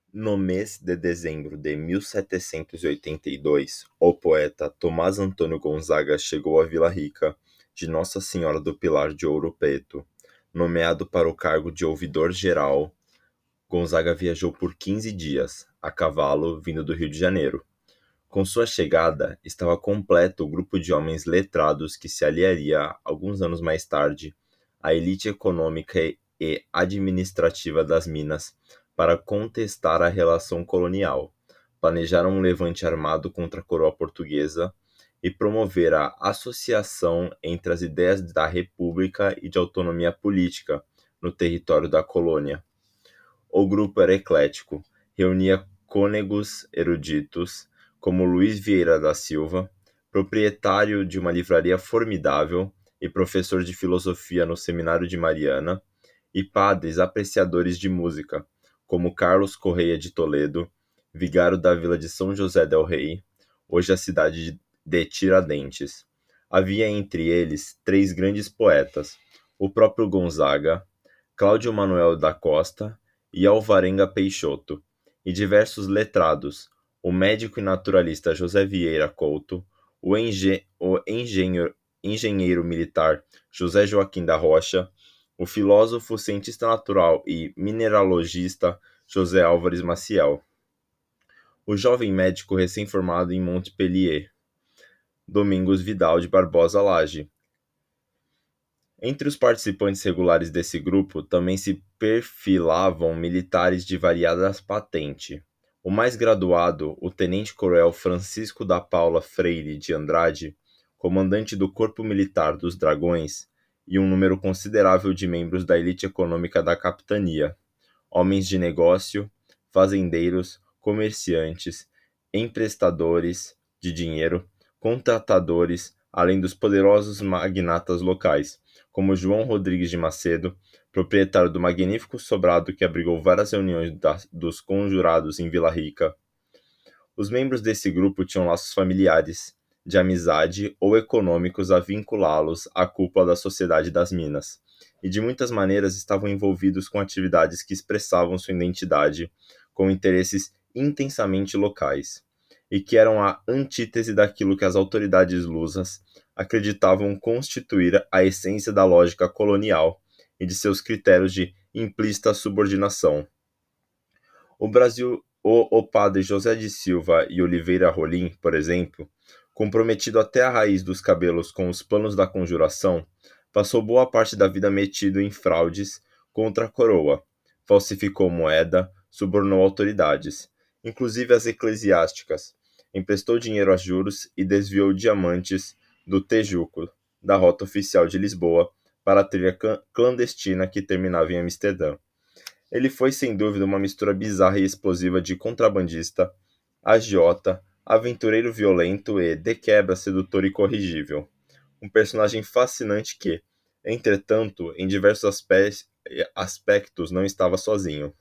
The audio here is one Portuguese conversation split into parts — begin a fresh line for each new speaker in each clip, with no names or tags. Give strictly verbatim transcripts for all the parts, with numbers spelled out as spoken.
No mês de dezembro de mil setecentos e oitenta e dois, o poeta Tomás Antônio Gonzaga chegou à Vila Rica de Nossa Senhora do Pilar de Ouro Preto. Nomeado para o cargo de ouvidor-geral, Gonzaga viajou por quinze dias, a cavalo, vindo do Rio de Janeiro. Com sua chegada, estava completo o grupo de homens letrados que se aliaria, alguns anos mais tarde, à elite econômica e administrativa das Minas para contestar a relação colonial. Planejaram um levante armado contra a coroa portuguesa e promover a associação entre as ideias da república e de autonomia política no território da colônia. O grupo era eclético, reunia cônegos eruditos, como Luiz Vieira da Silva, proprietário de uma livraria formidável e professor de filosofia no Seminário de Mariana, e padres apreciadores de música, como Carlos Correia de Toledo, vigário da vila de São José del Rei, hoje a cidade de Tiradentes. Havia entre eles três grandes poetas, o próprio Gonzaga, Cláudio Manuel da Costa e Alvarenga Peixoto, e diversos letrados, o médico e naturalista José Vieira Couto, o, enge o engenheiro, engenheiro militar José Joaquim da Rocha, o filósofo, cientista natural e mineralogista José Álvares Maciel, o jovem médico recém-formado em Montpellier, Domingos Vidal de Barbosa Lage. Entre os participantes regulares desse grupo também se perfilavam militares de variada patente. O mais graduado, o tenente-coronel Francisco da Paula Freire de Andrade, comandante do Corpo Militar dos Dragões, e um número considerável de membros da elite econômica da capitania, homens de negócio, fazendeiros, comerciantes, emprestadores de dinheiro, contratadores, além dos poderosos magnatas locais, como João Rodrigues de Macedo, proprietário do magnífico sobrado que abrigou várias reuniões da, dos conjurados em Vila Rica. Os membros desse grupo tinham laços familiares, de amizade ou econômicos a vinculá-los à cúpula da Sociedade das Minas, e de muitas maneiras estavam envolvidos com atividades que expressavam sua identidade, com interesses intensamente locais, e que eram a antítese daquilo que as autoridades lusas acreditavam constituir a essência da lógica colonial e de seus critérios de implícita subordinação. O Brasil, o, o padre José de Silva e Oliveira Rolim, por exemplo, comprometido até a raiz dos cabelos com os planos da conjuração, passou boa parte da vida metido em fraudes contra a coroa, falsificou moeda, subornou autoridades, inclusive as eclesiásticas, emprestou dinheiro a juros e desviou diamantes do Tejuco, da rota oficial de Lisboa, para a trilha clandestina que terminava em Amsterdã. Ele foi, sem dúvida, uma mistura bizarra e explosiva de contrabandista, agiota, aventureiro violento e, de quebra, sedutor e corrigível. Um personagem fascinante que, entretanto, em diversos aspe- aspectos não estava sozinho.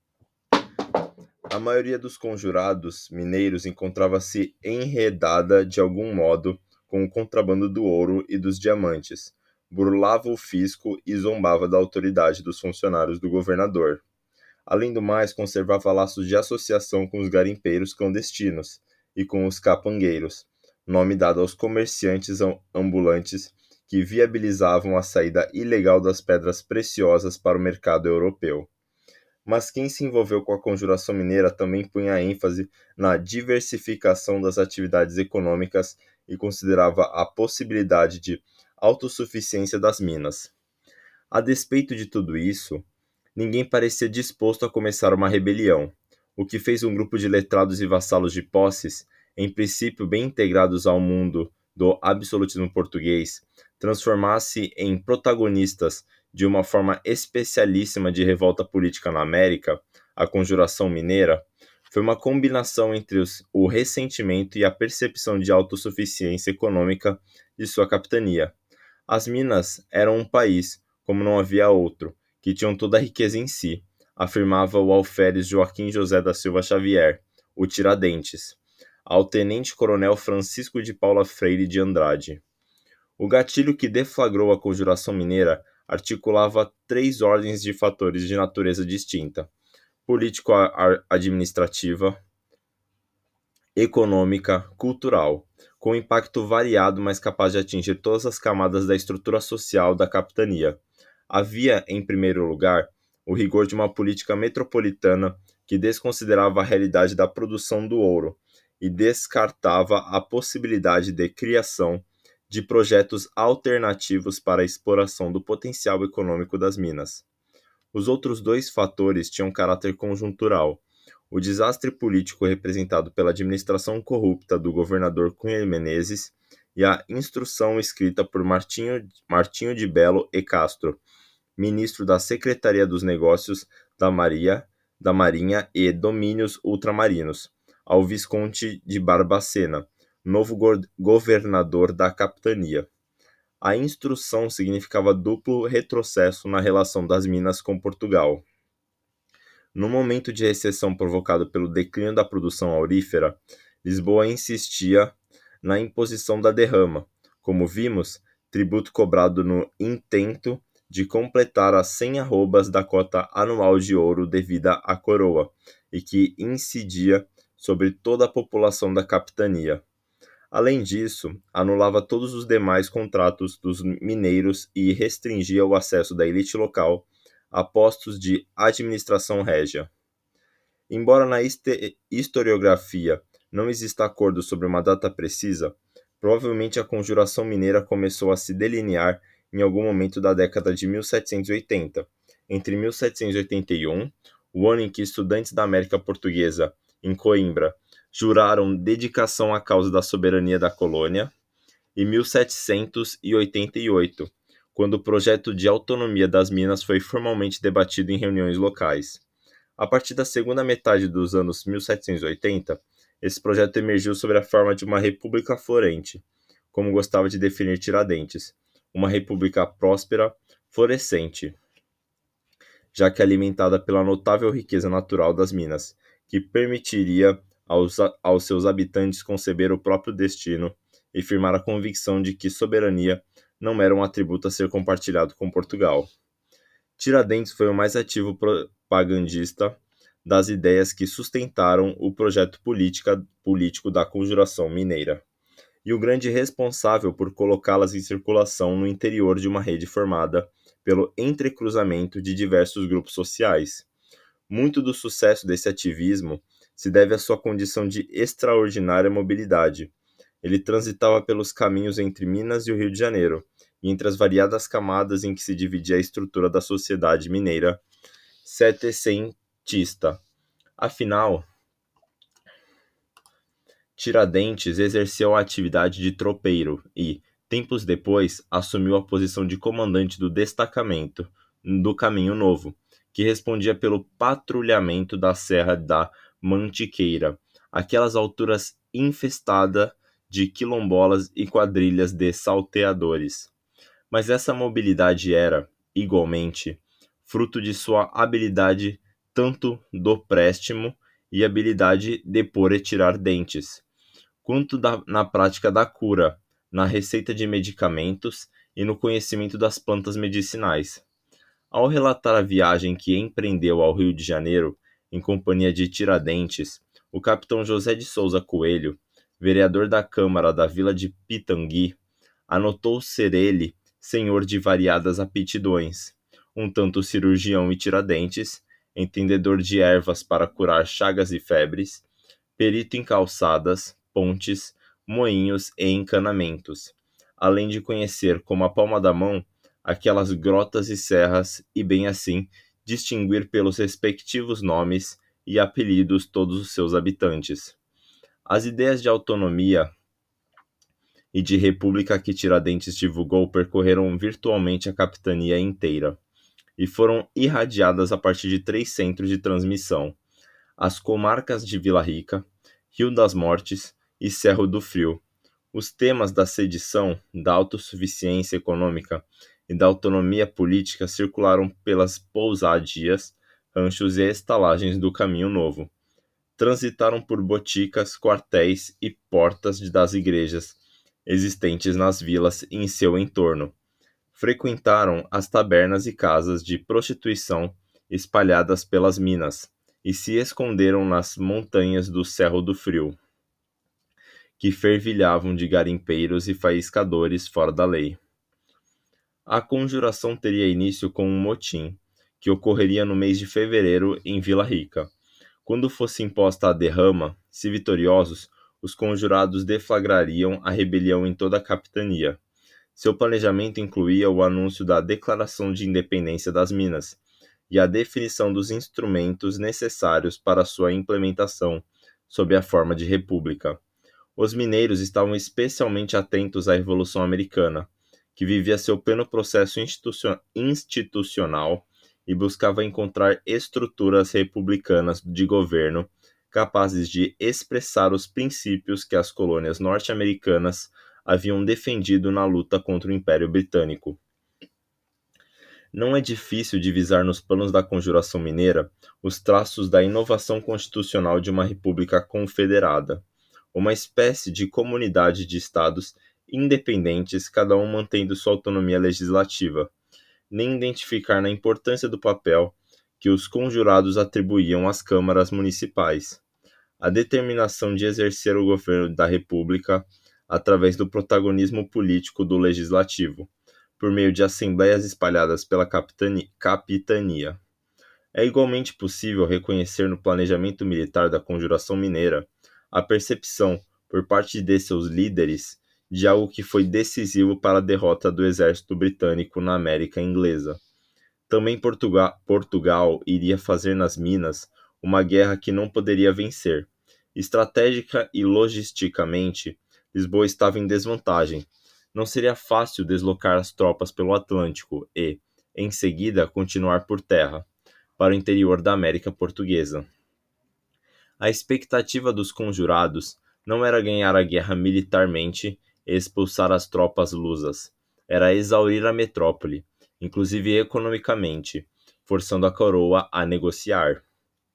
A maioria dos conjurados mineiros encontrava-se enredada de algum modo com o contrabando do ouro e dos diamantes, burlava o fisco e zombava da autoridade dos funcionários do governador. Além do mais, conservava laços de associação com os garimpeiros clandestinos e com os capangueiros, nome dado aos comerciantes ambulantes que viabilizavam a saída ilegal das pedras preciosas para o mercado europeu. Mas quem se envolveu com a conjuração mineira também punha ênfase na diversificação das atividades econômicas e considerava a possibilidade de autossuficiência das minas. A despeito de tudo isso, ninguém parecia disposto a começar uma rebelião, o que fez um grupo de letrados e vassalos de posses, em princípio bem integrados ao mundo do absolutismo português, transformar-se em protagonistas de uma forma especialíssima de revolta política na América, a Conjuração Mineira, foi uma combinação entre os, o ressentimento e a percepção de autossuficiência econômica de sua capitania. As Minas eram um país, como não havia outro, que tinham toda a riqueza em si, afirmava o alferes Joaquim José da Silva Xavier, o Tiradentes, ao tenente-coronel Francisco de Paula Freire de Andrade. O gatilho que deflagrou a Conjuração Mineira articulava três ordens de fatores de natureza distinta. político-administrativa, econômica, cultural, com impacto variado, mas capaz de atingir todas as camadas da estrutura social da capitania. Havia, em primeiro lugar, o rigor de uma política metropolitana que desconsiderava a realidade da produção do ouro e descartava a possibilidade de criação de projetos alternativos para a exploração do potencial econômico das minas. Os outros dois fatores tinham caráter conjuntural: o desastre político representado pela administração corrupta do governador Cunha Menezes e a instrução escrita por Martinho, Martinho de Belo e Castro, ministro da Secretaria dos Negócios da, Maria, da Marinha e Domínios Ultramarinos, ao Visconde de Barbacena, novo go- governador da capitania. A instrução significava duplo retrocesso na relação das Minas com Portugal. No momento de recessão provocado pelo declínio da produção aurífera, Lisboa insistia na imposição da derrama, como vimos, tributo cobrado no intento de completar as cem arrobas da cota anual de ouro devida à coroa, e que incidia sobre toda a população da capitania. Além disso, anulava todos os demais contratos dos mineiros e restringia o acesso da elite local a postos de administração régia. Embora na historiografia não exista acordo sobre uma data precisa, provavelmente a Conjuração Mineira começou a se delinear em algum momento da década de mil setecentos e oitenta. Entre mil setecentos e oitenta e um, o ano em que estudantes da América Portuguesa, em Coimbra, juraram dedicação à causa da soberania da colônia, e mil setecentos e oitenta e oito, quando o projeto de autonomia das Minas foi formalmente debatido em reuniões locais. A partir da segunda metade dos anos mil setecentos e oitenta, esse projeto emergiu sob a forma de uma república florente, como gostava de definir Tiradentes, uma república próspera, florescente, já que alimentada pela notável riqueza natural das minas, que permitiria aos, aos seus habitantes conceber o próprio destino e firmar a convicção de que soberania não era um atributo a ser compartilhado com Portugal. Tiradentes foi o mais ativo propagandista das ideias que sustentaram o projeto política, político da Conjuração Mineira, e o grande responsável por colocá-las em circulação no interior de uma rede formada pelo entrecruzamento de diversos grupos sociais. Muito do sucesso desse ativismo se deve à sua condição de extraordinária mobilidade. Ele transitava pelos caminhos entre Minas e o Rio de Janeiro, e entre as variadas camadas em que se dividia a estrutura da sociedade mineira setecentista. Afinal, Tiradentes exerceu a atividade de tropeiro e, tempos depois, assumiu a posição de comandante do destacamento do Caminho Novo, que respondia pelo patrulhamento da Serra da Mantiqueira, aquelas alturas infestadas de quilombolas e quadrilhas de salteadores. Mas essa mobilidade era, igualmente, fruto de sua habilidade tanto do préstimo e habilidade de pôr e tirar dentes, quanto da, na prática da cura, na receita de medicamentos e no conhecimento das plantas medicinais. Ao relatar a viagem que empreendeu ao Rio de Janeiro, em companhia de Tiradentes, o capitão José de Souza Coelho, vereador da Câmara da Vila de Pitangui, anotou ser ele senhor de variadas aptidões, um tanto cirurgião e Tiradentes, entendedor de ervas para curar chagas e febres, perito em calçadas, pontes, moinhos e encanamentos, além de conhecer como a palma da mão aquelas grotas e serras e, bem assim, distinguir pelos respectivos nomes e apelidos todos os seus habitantes. As ideias de autonomia e de república que Tiradentes divulgou percorreram virtualmente a capitania inteira e foram irradiadas a partir de três centros de transmissão: as comarcas de Vila Rica, Rio das Mortes e Cerro do Frio. Os temas da sedição, da autossuficiência econômica e da autonomia política circularam pelas pousadias, ranchos e estalagens do Caminho Novo. Transitaram por boticas, quartéis e portas das igrejas existentes nas vilas e em seu entorno. Frequentaram as tabernas e casas de prostituição espalhadas pelas minas, e se esconderam nas montanhas do Cerro do Frio, que fervilhavam de garimpeiros e faiscadores fora da lei. A conjuração teria início com um motim, que ocorreria no mês de fevereiro em Vila Rica. Quando fosse imposta a derrama, se vitoriosos, os conjurados deflagrariam a rebelião em toda a capitania. Seu planejamento incluía o anúncio da Declaração de Independência das Minas e a definição dos instrumentos necessários para sua implementação, sob a forma de república. Os mineiros estavam especialmente atentos à Revolução Americana, que vivia seu pleno processo institucional e buscava encontrar estruturas republicanas de governo capazes de expressar os princípios que as colônias norte-americanas haviam defendido na luta contra o Império Britânico. Não é difícil divisar nos planos da Conjuração Mineira os traços da inovação constitucional de uma república confederada, uma espécie de comunidade de estados independentes, cada um mantendo sua autonomia legislativa, nem identificar na importância do papel que os conjurados atribuíam às câmaras municipais. A determinação de exercer o governo da República através do protagonismo político do legislativo, por meio de assembleias espalhadas pela capitania. É igualmente possível reconhecer no planejamento militar da Conjuração Mineira a percepção, por parte de seus líderes, de algo que foi decisivo para a derrota do exército britânico na América Inglesa. Também Portugal, Portugal iria fazer nas Minas uma guerra que não poderia vencer. Estratégica e logisticamente, Lisboa estava em desvantagem. Não seria fácil deslocar as tropas pelo Atlântico e, em seguida, continuar por terra, para o interior da América Portuguesa. A expectativa dos conjurados não era ganhar a guerra militarmente e expulsar as tropas lusas, era exaurir a metrópole, inclusive economicamente, forçando a coroa a negociar.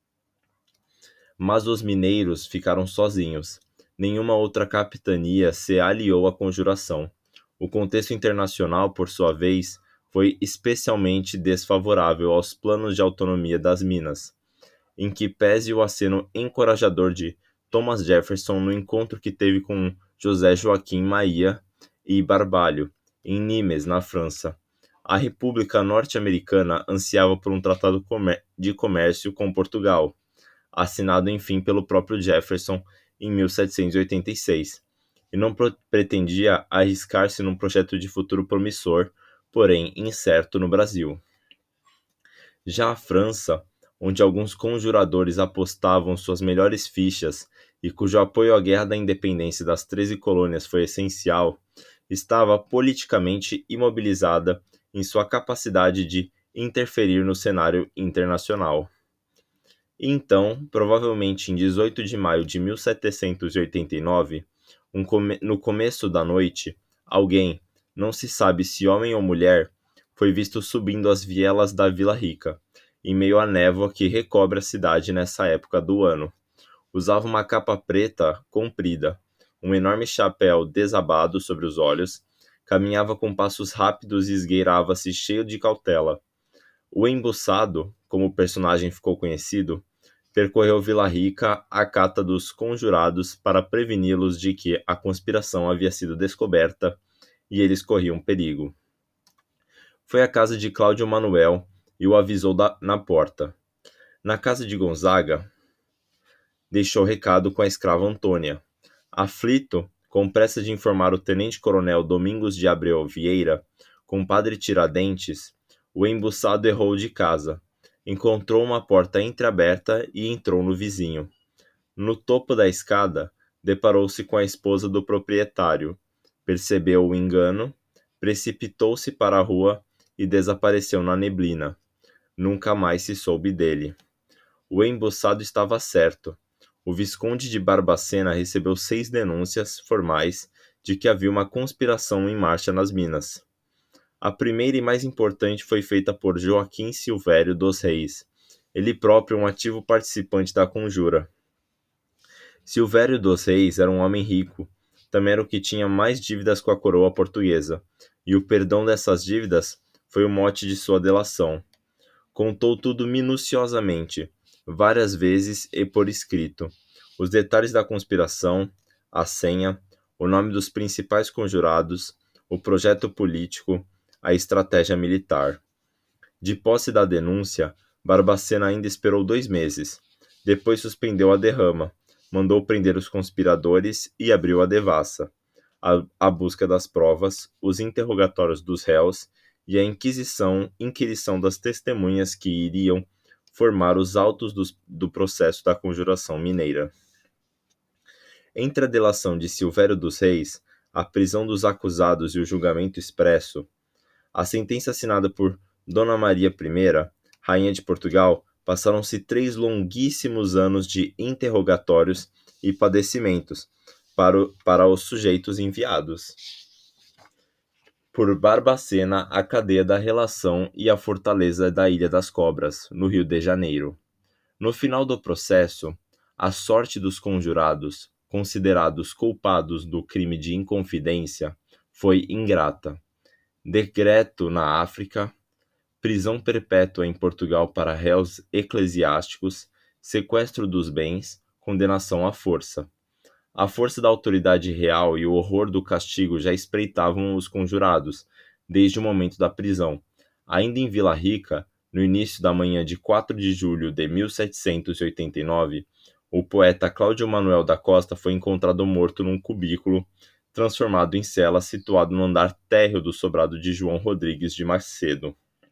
Mas os mineiros ficaram sozinhos. Nenhuma outra capitania se aliou à conjuração. O contexto internacional, por sua vez, foi especialmente desfavorável aos planos de autonomia das Minas, em que pese o aceno encorajador de Thomas Jefferson no encontro que teve com José Joaquim Maia e Barbalho, em Nimes, na França. A República Norte-Americana ansiava por um tratado de comércio com Portugal, assinado enfim pelo próprio Jefferson em mil setecentos e oitenta e seis, e não pretendia arriscar-se num projeto de futuro promissor, porém incerto no Brasil. Já a França, onde alguns conjuradores apostavam suas melhores fichas e cujo apoio à Guerra da Independência das treze colônias foi essencial, estava politicamente imobilizada em sua capacidade de interferir no cenário internacional. Então, provavelmente em dezoito de maio de mil setecentos e oitenta e nove, um come- no começo da noite, alguém, não se sabe se homem ou mulher, foi visto subindo as vielas da Vila Rica, em meio à névoa que recobre a cidade nessa época do ano. Usava uma capa preta comprida, um enorme chapéu desabado sobre os olhos, caminhava com passos rápidos e esgueirava-se cheio de cautela. O embuçado, como o personagem ficou conhecido, percorreu Vila Rica à cata dos conjurados para preveni-los de que a conspiração havia sido descoberta e eles corriam perigo. Foi à casa de Cláudio Manuel e o avisou da, na porta. Na casa de Gonzaga, deixou recado com a escrava Antônia. Aflito, com pressa de informar o tenente-coronel Domingos de Abreu Vieira, compadre Tiradentes, o embuçado errou de casa, encontrou uma porta entreaberta e entrou no vizinho. No topo da escada, deparou-se com a esposa do proprietário, percebeu o engano, precipitou-se para a rua e desapareceu na neblina. Nunca mais se soube dele. O embuçado estava certo. O Visconde de Barbacena recebeu seis denúncias formais de que havia uma conspiração em marcha nas Minas. A primeira e mais importante foi feita por Joaquim Silvério dos Reis, ele próprio um ativo participante da conjura. Silvério dos Reis era um homem rico, também era o que tinha mais dívidas com a coroa portuguesa, e o perdão dessas dívidas foi o mote de sua delação. Contou tudo minuciosamente, várias vezes e por escrito, os detalhes da conspiração, a senha, o nome dos principais conjurados, o projeto político, a estratégia militar. De posse da denúncia, Barbacena ainda esperou dois meses. Depois suspendeu a derrama, mandou prender os conspiradores e abriu a devassa. A, a busca das provas, os interrogatórios dos réus e a inquisição, inquirição das testemunhas que iriam formar os autos dos, do processo da Conjuração Mineira. Entre a delação de Silvério dos Reis, a prisão dos acusados e o julgamento expresso, a sentença assinada por Dona Maria I, rainha de Portugal, passaram-se três longuíssimos anos de interrogatórios e padecimentos para, o, para os sujeitos enviados por Barbacena à cadeia da Relação e à fortaleza da Ilha das Cobras, no Rio de Janeiro. No final do processo, a sorte dos conjurados, considerados culpados do crime de inconfidência, foi ingrata. Decreto na África, prisão perpétua em Portugal para réus eclesiásticos, sequestro dos bens, condenação à força. A força da autoridade real e o horror do castigo já espreitavam os conjurados, desde o momento da prisão. Ainda em Vila Rica, no início da manhã de quatro de julho de mil setecentos e oitenta e nove, o poeta Cláudio Manuel da Costa foi encontrado morto num cubículo transformado em cela situado no andar térreo do sobrado de João Rodrigues de Macedo.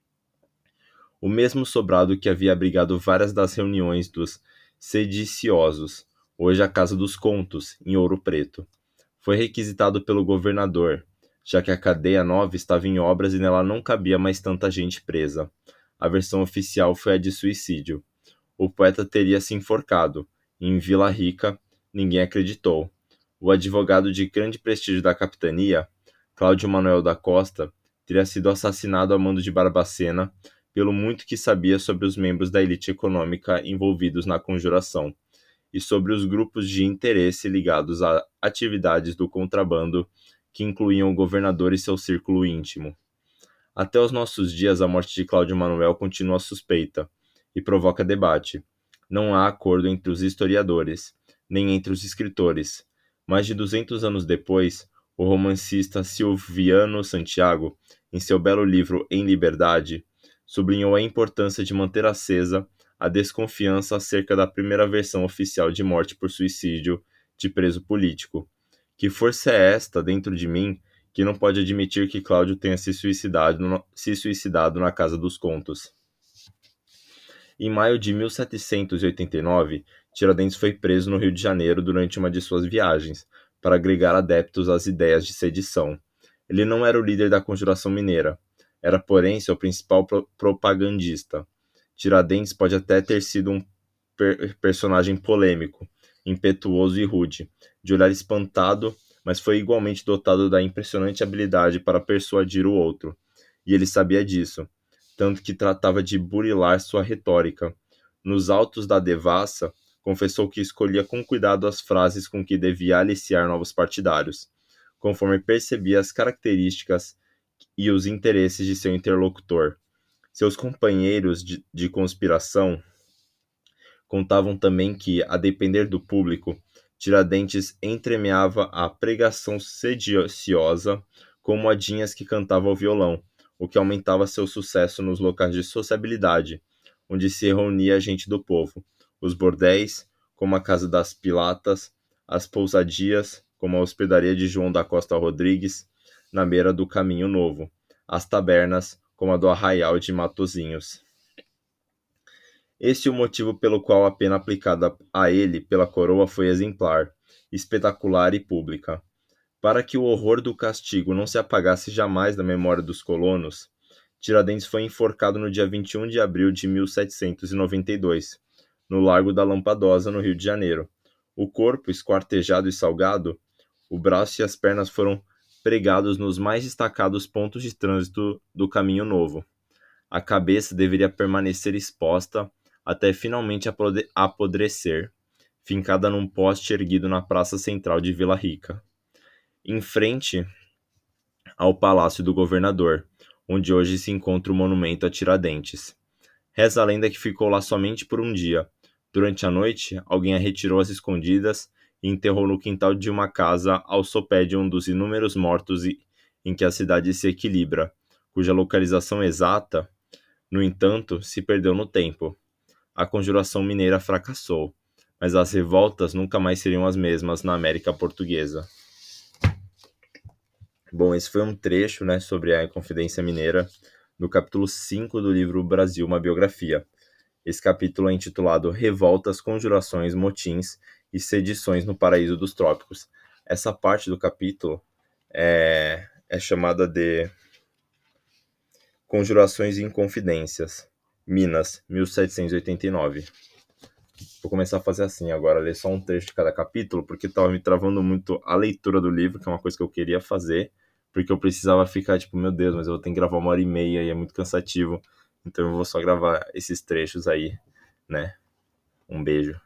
O mesmo sobrado que havia abrigado várias das reuniões dos sediciosos, hoje a Casa dos Contos, em Ouro Preto. Foi requisitado pelo governador, já que a cadeia nova estava em obras e nela não cabia mais tanta gente presa. A versão oficial foi a de suicídio. O poeta teria se enforcado, e em Vila Rica ninguém acreditou. O advogado de grande prestígio da capitania, Cláudio Manuel da Costa, teria sido assassinado a mando de Barbacena pelo muito que sabia sobre os membros da elite econômica envolvidos na conjuração e sobre os grupos de interesse ligados a atividades do contrabando que incluíam o governador e seu círculo íntimo. Até os nossos dias, a morte de Cláudio Manuel continua suspeita e provoca debate. Não há acordo entre os historiadores, nem entre os escritores. Mais de duzentos anos depois, o romancista Silviano Santiago, em seu belo livro Em Liberdade, sublinhou a importância de manter acesa a desconfiança acerca da primeira versão oficial de morte por suicídio de preso político. Que força é esta dentro de mim que não pode admitir que Cláudio tenha se suicidado, no, se suicidado na Casa dos Contos? Em maio de mil setecentos e oitenta e nove, Tiradentes foi preso no Rio de Janeiro durante uma de suas viagens, para agregar adeptos às ideias de sedição. Ele não era o líder da Conjuração Mineira, era, porém, seu principal pro- propagandista. Tiradentes pode até ter sido um per- personagem polêmico, impetuoso e rude, de olhar espantado, mas foi igualmente dotado da impressionante habilidade para persuadir o outro, e ele sabia disso, tanto que tratava de burilar sua retórica. Nos autos da devassa, confessou que escolhia com cuidado as frases com que devia aliciar novos partidários, conforme percebia as características e os interesses de seu interlocutor. Seus companheiros de, de conspiração contavam também que, a depender do público, Tiradentes entremeava a pregação sediciosa com modinhas que cantava ao violão, o que aumentava seu sucesso nos locais de sociabilidade, onde se reunia a gente do povo, os bordéis, como a Casa das Pilatas, as pousadias, como a hospedaria de João da Costa Rodrigues, na beira do Caminho Novo, as tabernas, como a do Arraial de Matozinhos. Este é o motivo pelo qual a pena aplicada a ele pela coroa foi exemplar, espetacular e pública. Para que o horror do castigo não se apagasse jamais da memória dos colonos, Tiradentes foi enforcado no dia vinte e um de abril de mil setecentos e noventa e dois, no Largo da Lampadosa, no Rio de Janeiro. O corpo, esquartejado e salgado, o braço e as pernas foram pregados nos mais destacados pontos de trânsito do Caminho Novo. A cabeça deveria permanecer exposta até finalmente apodrecer, fincada num poste erguido na praça central de Vila Rica, em frente ao Palácio do Governador, onde hoje se encontra o monumento a Tiradentes. Reza a lenda que ficou lá somente por um dia, Durante a noite, alguém a retirou às escondidas e enterrou no quintal de uma casa ao sopé de um dos inúmeros mortos em que a cidade se equilibra, cuja localização exata, no entanto, se perdeu no tempo. A conjuração mineira fracassou, mas as revoltas nunca mais seriam as mesmas na América Portuguesa. Bom, esse foi um trecho, né, sobre a Inconfidência Mineira, do capítulo cinco do livro Brasil, uma biografia. Esse capítulo é intitulado Revoltas, Conjurações, Motins e Sedições no Paraíso dos Trópicos. Essa parte do capítulo é, é chamada de Conjurações e Inconfidências, Minas, mil setecentos e oitenta e nove. Vou começar a fazer assim agora, ler só um trecho de cada capítulo, porque estava me travando muito a leitura do livro, que é uma coisa que eu queria fazer, porque eu precisava ficar tipo, meu Deus, mas eu vou ter que gravar uma hora e meia e é muito cansativo, então eu vou só gravar esses trechos aí, né? Um beijo.